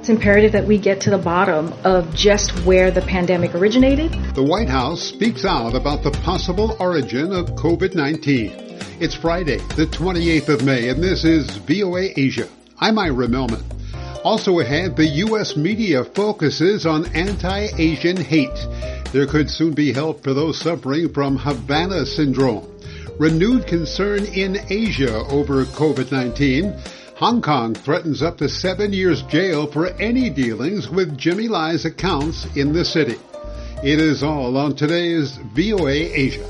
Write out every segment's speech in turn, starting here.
imperative that we get to the bottom of just where the pandemic originated. The White House speaks out about the possible origin of COVID-19. It's Friday, the 28th of May, and this is VOA Asia. I'm Ira Melman. Also ahead, the U.S. media focuses on anti-Asian hate. There could soon be help for those suffering from Havana syndrome. Renewed concern in Asia over COVID-19. Hong Kong threatens up to 7 years jail for any dealings with Jimmy Lai's accounts in the city. It is all on today's VOA Asia.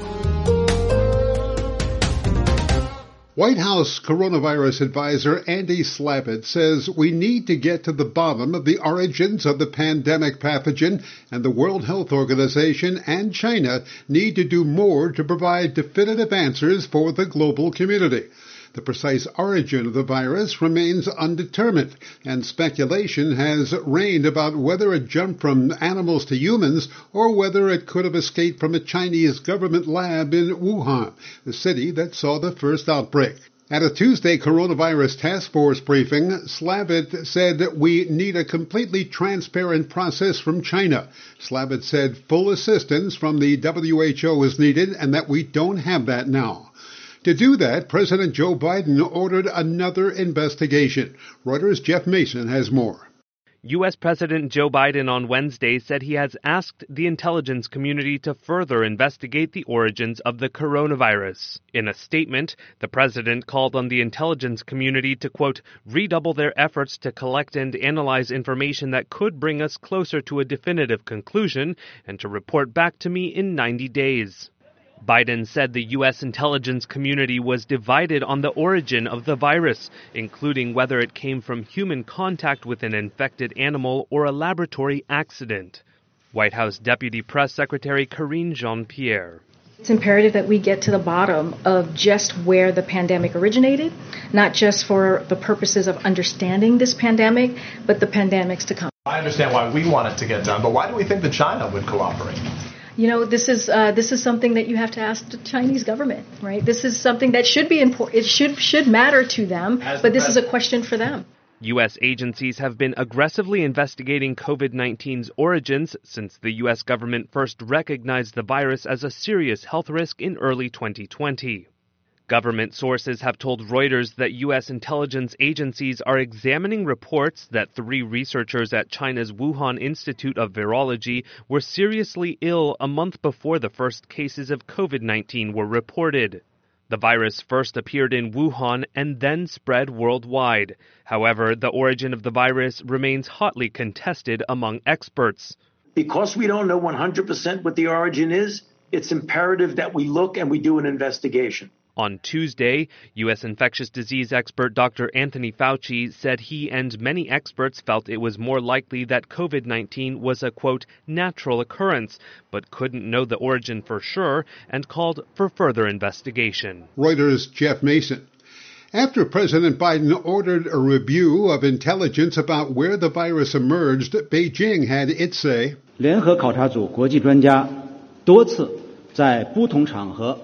White House coronavirus advisor Andy Slavitt says we need to get to the bottom of the origins of the pandemic pathogen, and the World Health Organization and China need to do more to provide definitive answers for the global community. The precise origin of the virus remains undetermined, and speculation has reigned about whether it jumped from animals to humans or whether it could have escaped from a Chinese government lab in Wuhan, the city that saw the first outbreak. At a Tuesday coronavirus task force briefing, Slavitt said we need a completely transparent process from China. Slavitt said full assistance from the WHO is needed and that we don't have that now. To do that, President Joe Biden ordered another investigation. Reuters' Jeff Mason has more. U.S. President Joe Biden on Wednesday said he has asked the intelligence community to further investigate the origins of the coronavirus. In a statement, the president called on the intelligence community to, quote, redouble their efforts to collect and analyze information that could bring us closer to a definitive conclusion and to report back to me in 90 days. Biden said the U.S. intelligence community was divided on the origin of the virus, including whether it came from human contact with an infected animal or a laboratory accident. White House Deputy Press Secretary Karine Jean-Pierre. It's imperative that we get to the bottom of just where the pandemic originated, not just for the purposes of understanding this pandemic, but the pandemics to come. I understand why we want it to get done, but why do we think that China would cooperate? You know, this is something that you have to ask the Chinese government, right? This is something that should be important. It should matter to them, but this is a question for them. U.S. agencies have been aggressively investigating COVID-19's origins since the U.S. government first recognized the virus as a serious health risk in early 2020. Government sources have told Reuters that U.S. intelligence agencies are examining reports that 3 researchers at China's Wuhan Institute of Virology were seriously ill a month before the first cases of COVID-19 were reported. The virus first appeared in Wuhan and then spread worldwide. However, the origin of the virus remains hotly contested among experts. Because we don't know 100% what the origin is, it's imperative that we look and we do an investigation. On Tuesday, U.S. infectious disease expert Dr. Anthony Fauci said he and many experts felt it was more likely that COVID-19 was a, quote, natural occurrence, but couldn't know the origin for sure and called for further investigation. Reuters' Jeff Mason. After President Biden ordered a review of intelligence about where the virus emerged, Beijing had its say. 联合考察组国际专家多次在不同场合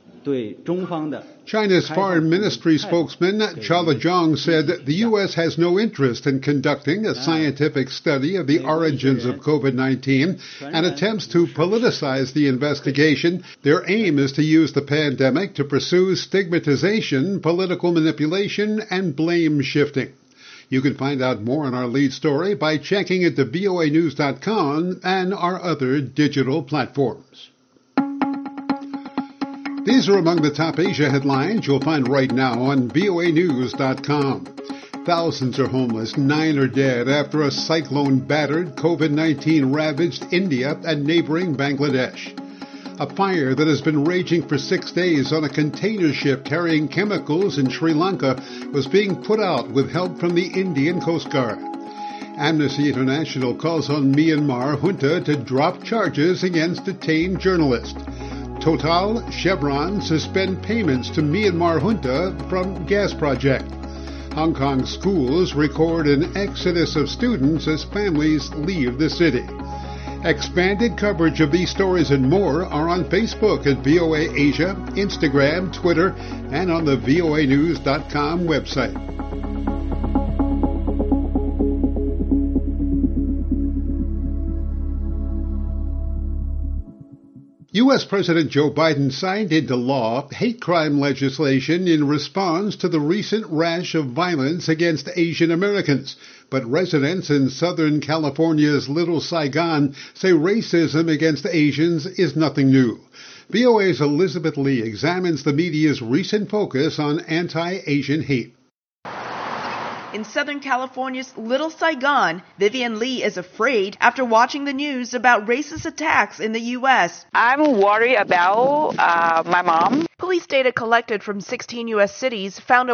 China's Foreign Ministry spokesman Chaola Zhang said the U.S. has no interest in conducting a scientific study of the origins of COVID-19 and attempts to politicize the investigation. Their aim is to use the pandemic to pursue stigmatization, political manipulation, and blame shifting. You can find out more on our lead story by checking into voanews.com and our other digital platforms. These are among the top Asia headlines you'll find right now on voanews.com. Thousands are homeless, 9 are dead after a cyclone battered COVID-19 ravaged India and neighboring Bangladesh. A fire that has been raging for 6 days on a container ship carrying chemicals in Sri Lanka was being put out with help from the Indian Coast Guard. Amnesty International calls on Myanmar junta to drop charges against detained journalists. Total, Chevron suspend payments to Myanmar junta from gas project. Hong Kong schools record an exodus of students as families leave the city. Expanded coverage of these stories and more are on Facebook at VOA Asia, Instagram, Twitter, and on the voanews.com website. U.S. President Joe Biden signed into law hate crime legislation in response to the recent rash of violence against Asian Americans. But residents in Southern California's Little Saigon say racism against Asians is nothing new. VOA's Elizabeth Lee examines the media's recent focus on anti-Asian hate. In Southern California's Little Saigon, Vivian Lee is afraid after watching the news about racist attacks in the U.S. I'm worried about my mom. Police data collected from 16 U.S. cities found a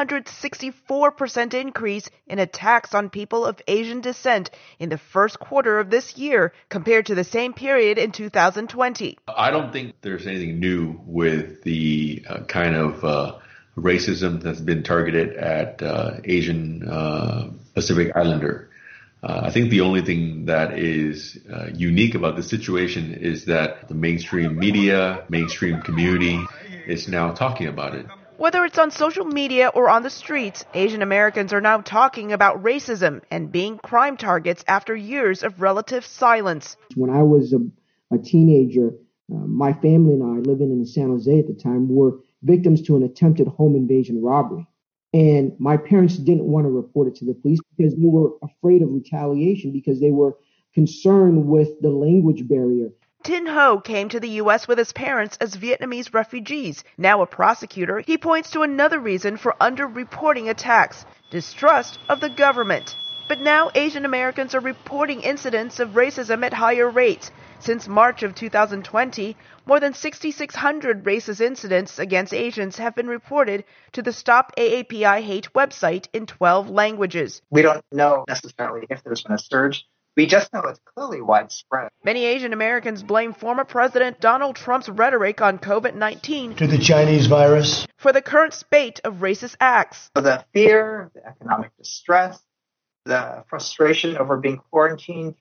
164% increase in attacks on people of Asian descent in the first quarter of this year compared to the same period in 2020. I don't think there's anything new with the kind of racism that's been targeted at Asian Pacific Islander. I think the only thing that is unique about this situation is that the mainstream media, mainstream community is now talking about it. Whether it's on social media or on the streets, Asian Americans are now talking about racism and being crime targets after years of relative silence. When I was a teenager, my family and I, living in San Jose at the time, were victims to an attempted home invasion robbery. And my parents didn't want to report it to the police because they were afraid of retaliation, because they were concerned with the language barrier. Tin Ho came to the U.S. with his parents as Vietnamese refugees. Now a prosecutor, he points to another reason for underreporting attacks: distrust of the government. But now Asian Americans are reporting incidents of racism at higher rates. Since March of 2020, more than 6,600 racist incidents against Asians have been reported to the Stop AAPI Hate website in 12 languages. We don't know necessarily if there's been a surge. We just know it's clearly widespread. Many Asian Americans blame former President Donald Trump's rhetoric on COVID-19 to the Chinese virus for the current spate of racist acts. So the fear, the economic distress, the frustration over being quarantined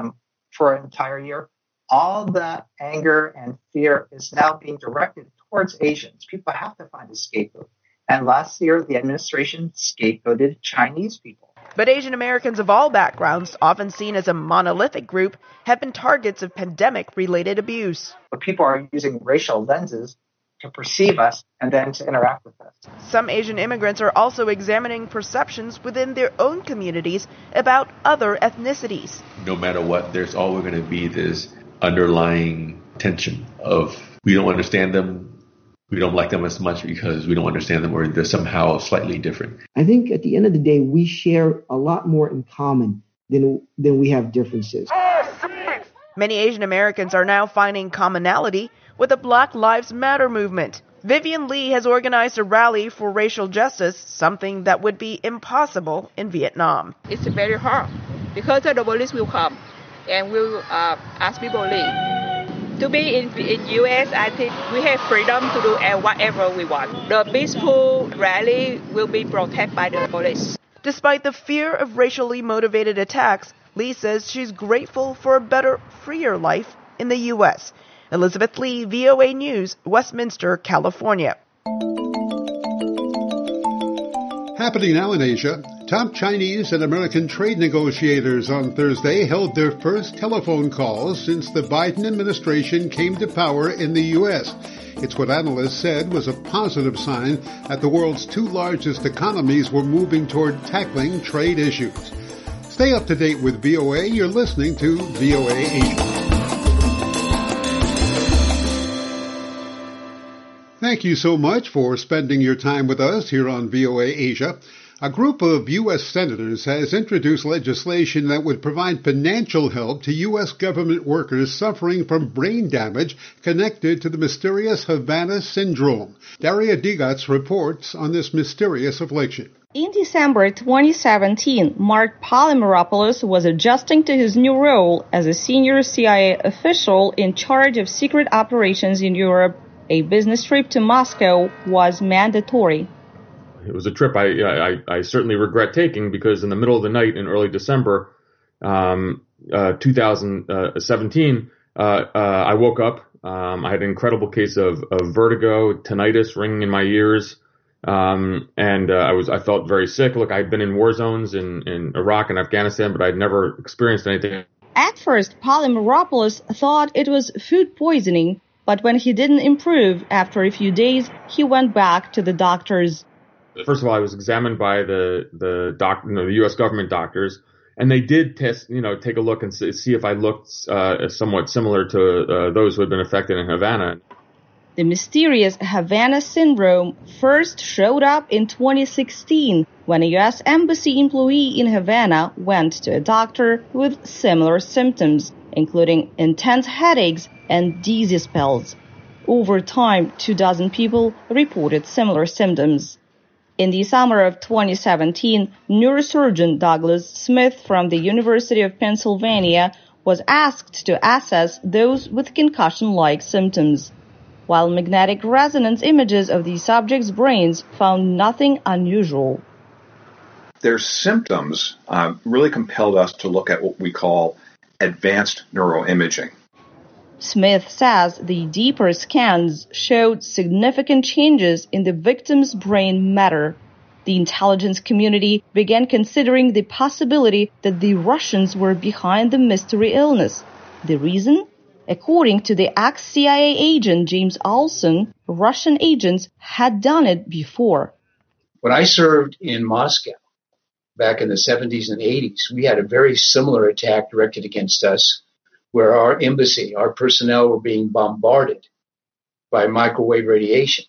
for an entire year, all that anger and fear is now being directed towards Asians. People have to find a scapegoat. And last year, the administration scapegoated Chinese people. But Asian Americans of all backgrounds, often seen as a monolithic group, have been targets of pandemic-related abuse. But people are using racial lenses to perceive us and then to interact with us. Some Asian immigrants are also examining perceptions within their own communities about other ethnicities. No matter what, there's always going to be this underlying tension of we don't understand them, we don't like them as much because we don't understand them, or they're somehow slightly different. I think at the end of the day, we share a lot more in common than we have differences. Many Asian Americans are now finding commonality with the Black Lives Matter movement. Vivian Lee has organized a rally for racial justice, something that would be impossible in Vietnam. It's very hard because the police will come and will ask people to leave. To be in U.S., I think we have freedom to do whatever we want. The peaceful rally will be protected by the police. Despite the fear of racially motivated attacks, Lee says she's grateful for a better, freer life in the U.S. Elizabeth Lee, VOA News, Westminster, California. Happening now in Asia, top Chinese and American trade negotiators on Thursday held their first telephone calls since the Biden administration came to power in the U.S. It's what analysts said was a positive sign that the world's two largest economies were moving toward tackling trade issues. Stay up to date with VOA. You're listening to VOA Asia. Thank you so much for spending your time with us here on VOA Asia. A group of U.S. senators has introduced legislation that would provide financial help to U.S. government workers suffering from brain damage connected to the mysterious Havana syndrome. Daria Digatz reports on this mysterious affliction. In December 2017, Mark Polymeropoulos was adjusting to his new role as a senior CIA official in charge of secret operations in Europe. A business trip to Moscow was mandatory. It was a trip I certainly regret taking because in the middle of the night in early December 2017, I woke up. I had an incredible case of vertigo, tinnitus, ringing in my ears, and I felt very sick. Look, I'd been in war zones in Iraq and Afghanistan, but I'd never experienced anything. At first, Polymeropoulos thought it was food poisoning. But when he didn't improve after a few days, he went back to the doctors. First of all, I was examined by the U.S. government doctors, and they did test, take a look and see if I looked somewhat similar to those who had been affected in Havana. The mysterious Havana syndrome first showed up in 2016 when a U.S. Embassy employee in Havana went to a doctor with similar symptoms, including intense headaches and dizzy spells. Over time, 24 people reported similar symptoms. In the summer of 2017, neurosurgeon Douglas Smith from the University of Pennsylvania was asked to assess those with concussion-like symptoms. While magnetic resonance images of the subjects' brains found nothing unusual. Their symptoms really compelled us to look at what we call advanced neuroimaging. Smith says the deeper scans showed significant changes in the victim's brain matter. The intelligence community began considering the possibility that the Russians were behind the mystery illness. The reason? According to the ex-CIA agent James Olson, Russian agents had done it before. When I served in Moscow back in the 70s and 80s, we had a very similar attack directed against us where our embassy, our personnel were being bombarded by microwave radiation.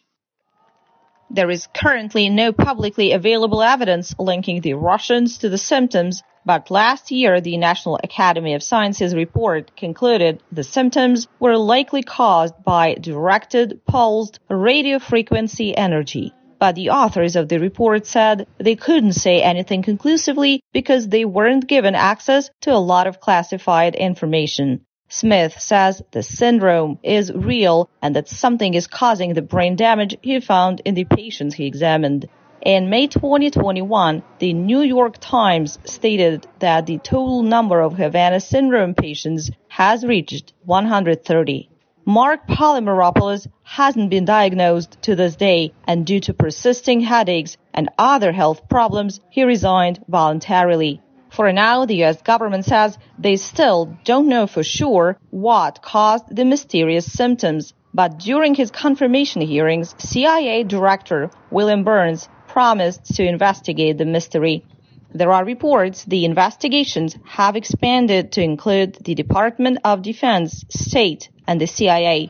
There is currently no publicly available evidence linking the Russians to the symptoms, but last year the National Academy of Sciences report concluded the symptoms were likely caused by directed pulsed radio frequency energy. But the authors of the report said they couldn't say anything conclusively because they weren't given access to a lot of classified information. Smith says the syndrome is real and that something is causing the brain damage he found in the patients he examined. In May 2021, the New York Times stated that the total number of Havana syndrome patients has reached 130. Mark Polymeropoulos hasn't been diagnosed to this day, and due to persisting headaches and other health problems, he resigned voluntarily. For now, the U.S. government says they still don't know for sure what caused the mysterious symptoms. But during his confirmation hearings, CIA Director William Burns promised to investigate the mystery. There are reports the investigations have expanded to include the Department of Defense, State, and the CIA.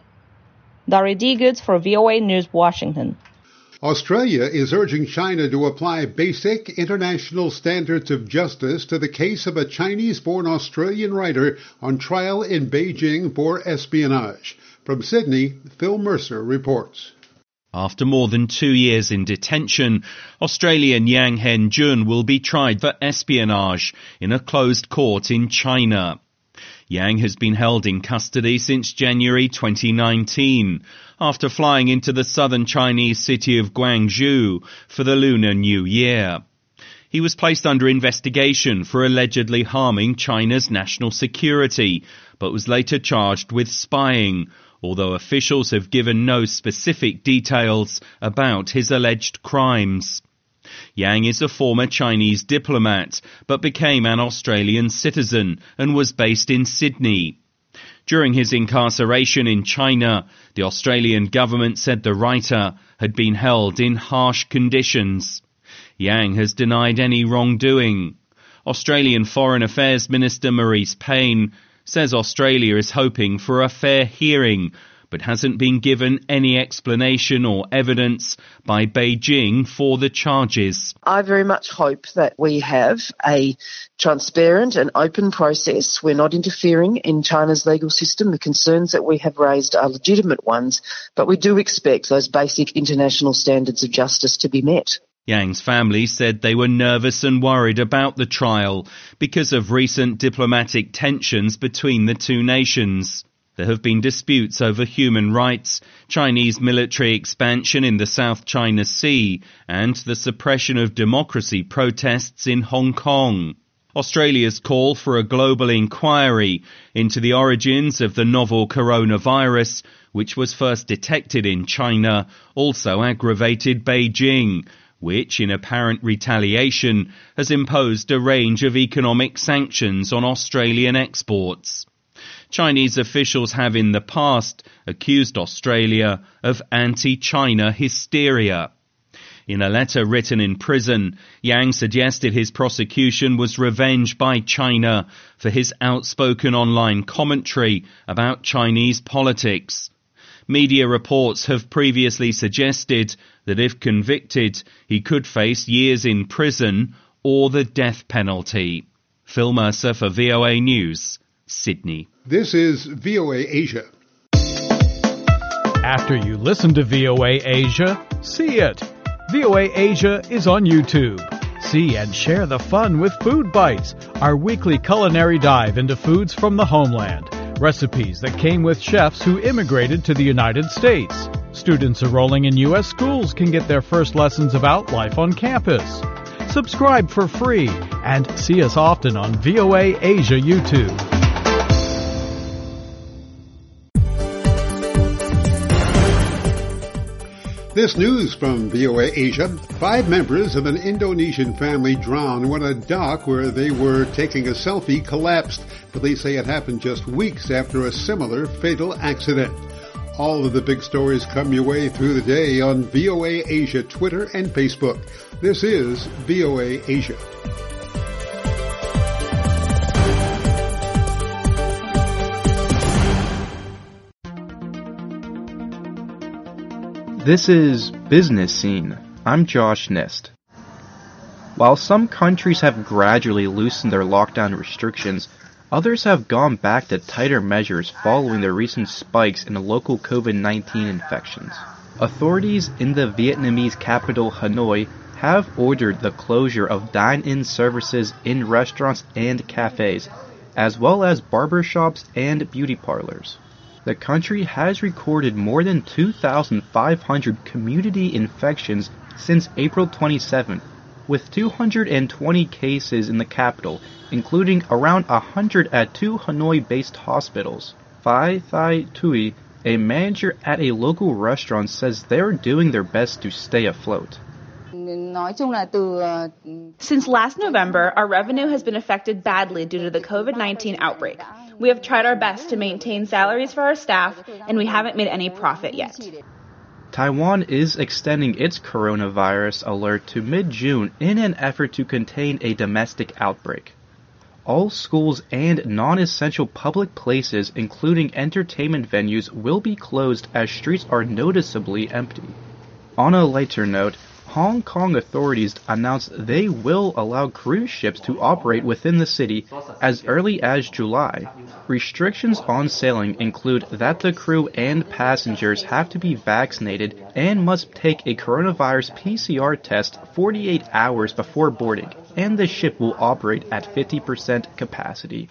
Daria Digoods for VOA News, Washington. Australia is urging China to apply basic international standards of justice to the case of a Chinese-born Australian writer on trial in Beijing for espionage. From Sydney, Phil Mercer reports. After more than 2 years in detention, Australian Yang Hengjun will be tried for espionage in a closed court in China. Yang has been held in custody since January 2019, after flying into the southern Chinese city of Guangzhou for the Lunar New Year. He was placed under investigation for allegedly harming China's national security, but was later charged with spying, although officials have given no specific details about his alleged crimes. Yang is a former Chinese diplomat, but became an Australian citizen and was based in Sydney. During his incarceration in China, the Australian government said the writer had been held in harsh conditions. Yang has denied any wrongdoing. Australian Foreign Affairs Minister Marise Payne says Australia is hoping for a fair hearing, but hasn't been given any explanation or evidence by Beijing for the charges. I very much hope that we have a transparent and open process. We're not interfering in China's legal system. The concerns that we have raised are legitimate ones, but we do expect those basic international standards of justice to be met. Yang's family said they were nervous and worried about the trial because of recent diplomatic tensions between the two nations. There have been disputes over human rights, Chinese military expansion in the South China Sea, and the suppression of democracy protests in Hong Kong. Australia's call for a global inquiry into the origins of the novel coronavirus, which was first detected in China, also aggravated Beijing, which, in apparent retaliation, has imposed a range of economic sanctions on Australian exports. Chinese officials have in the past accused Australia of anti-China hysteria. In a letter written in prison, Yang suggested his prosecution was revenge by China for his outspoken online commentary about Chinese politics. Media reports have previously suggested that if convicted, he could face years in prison or the death penalty. Phil Mercer for VOA News, Sydney. This is VOA Asia. After you listen to VOA Asia, see it. VOA Asia is on YouTube. See and share the fun with Food Bites, our weekly culinary dive into foods from the homeland. Recipes that came with chefs who immigrated to the United States. Students enrolling in U.S. schools can get their first lessons about life on campus. Subscribe for free and see us often on VOA Asia YouTube. This news from VOA Asia. 5 members of an Indonesian family drowned when a dock where they were taking a selfie collapsed. Police say it happened just weeks after a similar fatal accident. All of the big stories come your way through the day on VOA Asia Twitter and Facebook. This is VOA Asia. This is Business Scene. I'm Josh Nist. While some countries have gradually loosened their lockdown restrictions, others have gone back to tighter measures following the recent spikes in local COVID-19 infections. Authorities in the Vietnamese capital Hanoi have ordered the closure of dine-in services in restaurants and cafes, as well as barbershops and beauty parlors. The country has recorded more than 2,500 community infections since April 27, with 220 cases in the capital, including around 100 at 2 Hanoi-based hospitals. Phai Thai Tui, a manager at a local restaurant, says they're doing their best to stay afloat. Since last November, our revenue has been affected badly due to the COVID-19 outbreak. We have tried our best to maintain salaries for our staff, and we haven't made any profit yet. Taiwan is extending its coronavirus alert to mid-June in an effort to contain a domestic outbreak. All schools and non-essential public places, including entertainment venues, will be closed as streets are noticeably empty. On a lighter note, Hong Kong authorities announced they will allow cruise ships to operate within the city as early as July. Restrictions on sailing include that the crew and passengers have to be vaccinated and must take a coronavirus PCR test 48 hours before boarding, and the ship will operate at 50% capacity.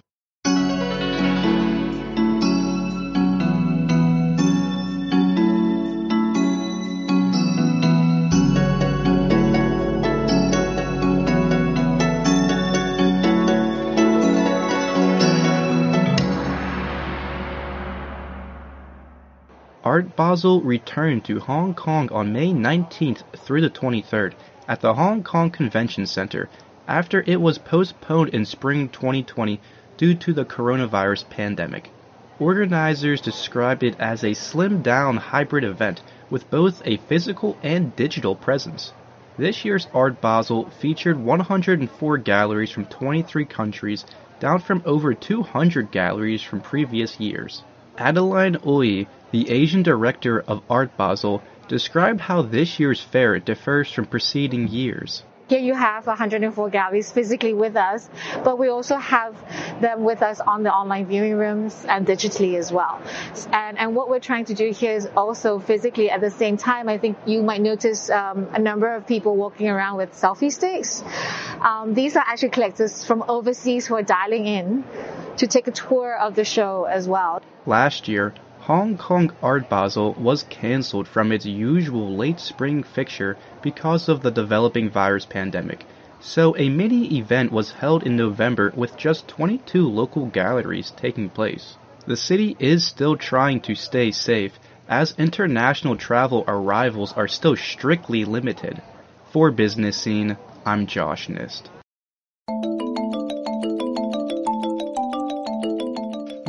Art Basel returned to Hong Kong on May 19th through the 23rd at the Hong Kong Convention Center after it was postponed in spring 2020 due to the coronavirus pandemic. Organizers described it as a slimmed-down hybrid event with both a physical and digital presence. This year's Art Basel featured 104 galleries from 23 countries, down from over 200 galleries from previous years. Adeline Ooi, the Asian director of Art Basel, described how this year's fair differs from preceding years. Here you have 104 galleries physically with us, but we also have them with us on the online viewing rooms and digitally as well. And what we're trying to do here is also physically at the same time. I think you might notice a number of people walking around with selfie sticks. These are actually collectors from overseas who are dialing in to take a tour of the show as well. Last year, Hong Kong Art Basel was cancelled from its usual late spring fixture because of the developing virus pandemic, so a mini event was held in November with just 22 local galleries taking place. The city is still trying to stay safe, as international travel arrivals are still strictly limited. For Business Scene, I'm Josh Nist.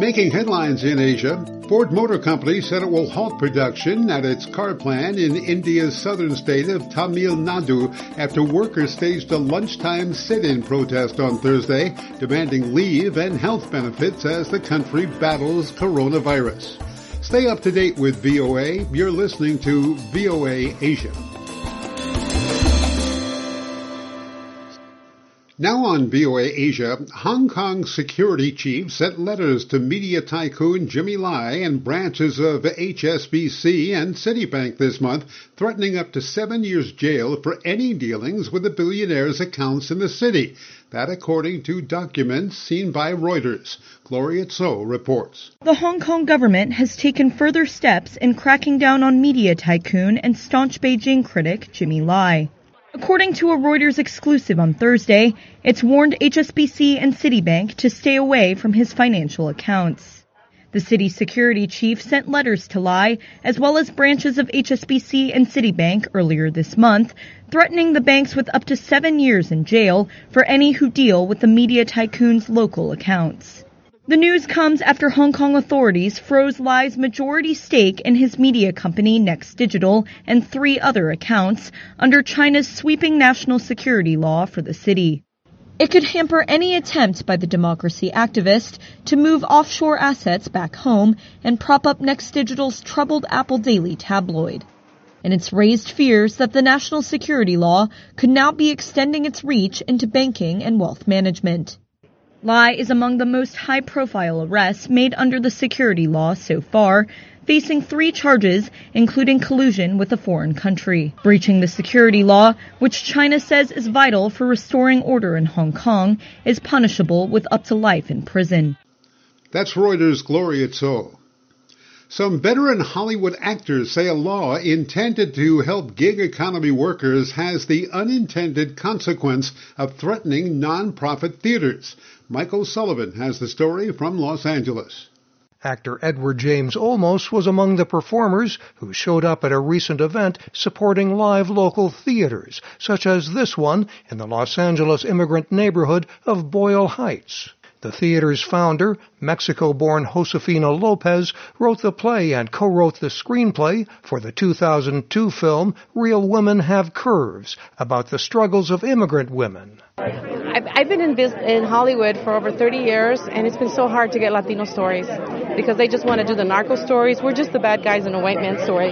Making headlines in Asia, Ford Motor Company said it will halt production at its car plant in India's southern state of Tamil Nadu after workers staged a lunchtime sit-in protest on Thursday, demanding leave and health benefits as the country battles coronavirus. Stay up to date with VOA. You're listening to VOA Asia. Now on VOA Asia, Hong Kong security chiefs sent letters to media tycoon Jimmy Lai and branches of HSBC and Citibank this month, threatening up to 7 years jail for any dealings with the billionaire's accounts in the city. That according to documents seen by Reuters. Gloria Tso reports. The Hong Kong government has taken further steps in cracking down on media tycoon and staunch Beijing critic Jimmy Lai. According to a Reuters exclusive on Thursday, it's warned HSBC and Citibank to stay away from his financial accounts. The city security chief sent letters to Lai, as well as branches of HSBC and Citibank earlier this month, threatening the banks with up to 7 years in jail for any who deal with the media tycoon's local accounts. The news comes after Hong Kong authorities froze Lai's majority stake in his media company Next Digital and 3 other accounts under China's sweeping national security law for the city. It could hamper any attempt by the democracy activist to move offshore assets back home and prop up Next Digital's troubled Apple Daily tabloid. And it's raised fears that the national security law could now be extending its reach into banking and wealth management. Lai is among the most high-profile arrests made under the security law so far, facing 3 charges, including collusion with a foreign country. Breaching the security law, which China says is vital for restoring order in Hong Kong, is punishable with up to life in prison. That's Reuters' Gloria Tso. Some veteran Hollywood actors say a law intended to help gig economy workers has the unintended consequence of threatening non-profit theaters. Mike O'Sullivan has the story from Los Angeles. Actor Edward James Olmos was among the performers who showed up at a recent event supporting live local theaters, such as this one in the Los Angeles immigrant neighborhood of Boyle Heights. The theater's founder, Mexico-born Josefina Lopez, wrote the play and co-wrote the screenplay for the 2002 film Real Women Have Curves, about the struggles of immigrant women. I've been in Hollywood for over 30 years, and it's been so hard to get Latino stories because they just want to do the narco stories. We're just the bad guys in a white man's story.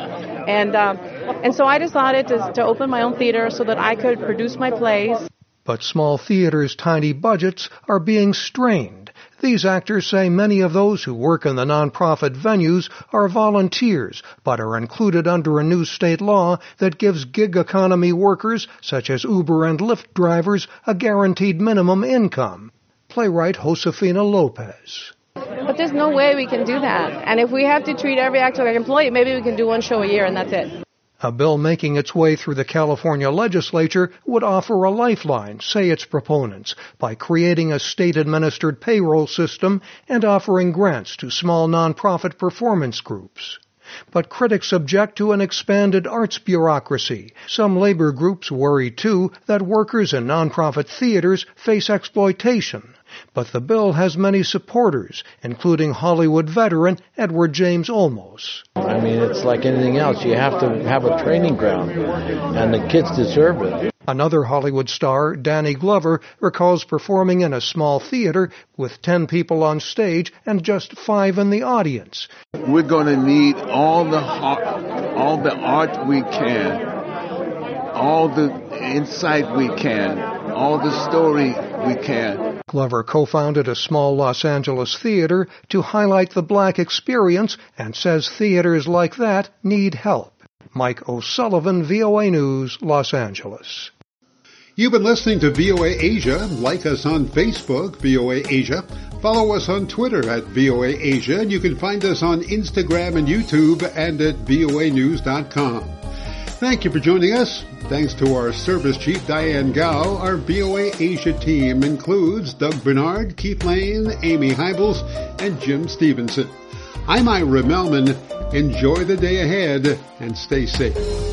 And so I decided to open my own theater so that I could produce my plays. But small theaters' tiny budgets are being strained. These actors say many of those who work in the nonprofit venues are volunteers, but are included under a new state law that gives gig economy workers, such as Uber and Lyft drivers, a guaranteed minimum income. Playwright Josefina Lopez. But there's no way we can do that. And if we have to treat every actor like an employee, maybe we can do one show a year and that's it. A bill making its way through the California legislature would offer a lifeline, say its proponents, by creating a state-administered payroll system and offering grants to small nonprofit performance groups. But critics object to an expanded arts bureaucracy. Some labor groups worry, too, that workers in nonprofit theaters face exploitation. But the bill has many supporters, including Hollywood veteran Edward James Olmos. I mean, it's like anything else. You have to have a training ground, and the kids deserve it. Another Hollywood star, Danny Glover, recalls performing in a small theater with 10 people on stage and just 5 in the audience. We're going to need all the art we can, all the insight we can, all the story we can. Glover co-founded a small Los Angeles theater to highlight the black experience and says theaters like that need help. Mike O'Sullivan, VOA News, Los Angeles. You've been listening to VOA Asia. Like us on Facebook, VOA Asia. Follow us on Twitter at VOA Asia, and you can find us on Instagram and YouTube and at voanews.com. Thank you for joining us. Thanks to our service chief, Diane Gao. Our VOA Asia team includes Doug Bernard, Keith Lane, Amy Hybels, and Jim Stevenson. I'm Ira Melman. Enjoy the day ahead and stay safe.